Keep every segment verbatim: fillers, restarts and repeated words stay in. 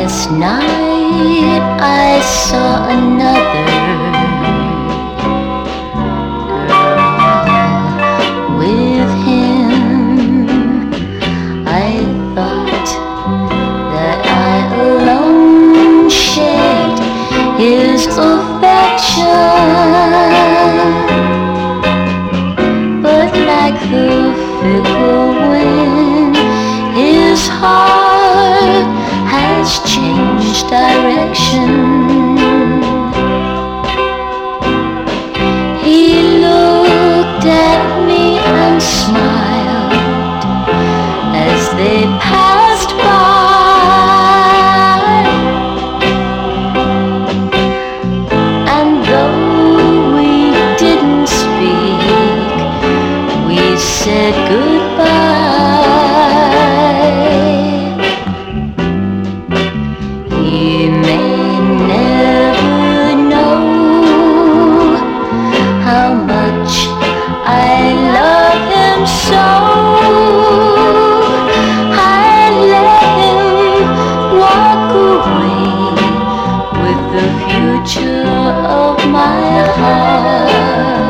Last night I saw another girl with him. I thought that I alone shared his affection, but like the fickle wind, his heart has changed direction. He looked at me and smiled as they passed by, and though we didn't speak, we said goodbye. He may never know how much I love him, so I let him walk away with the future of my heart.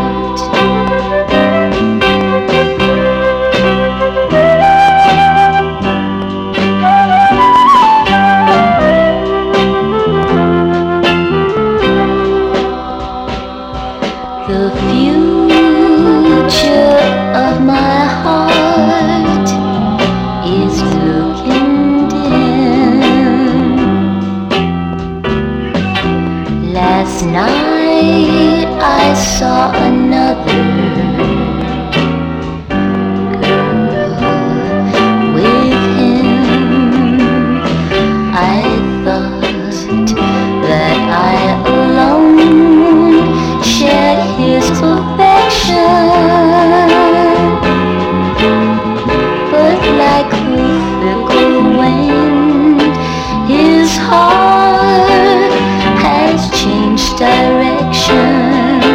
The future of my heart is looking dim. Last night I saw another girl with him. I thought that I alone shared his affection, but like the fickle wind, his heart has changed direction.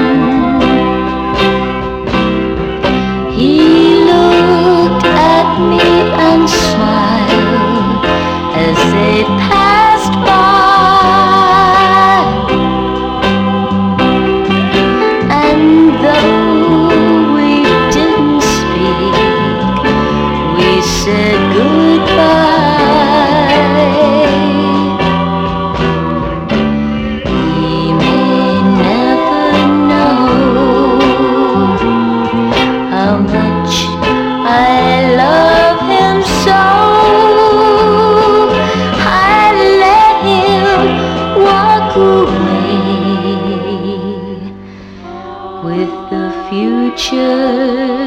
He looked at me and smiled as they passed by, and though we didn't speak, we said goodbye. He may never know how much I love him, so I let him walk away with the future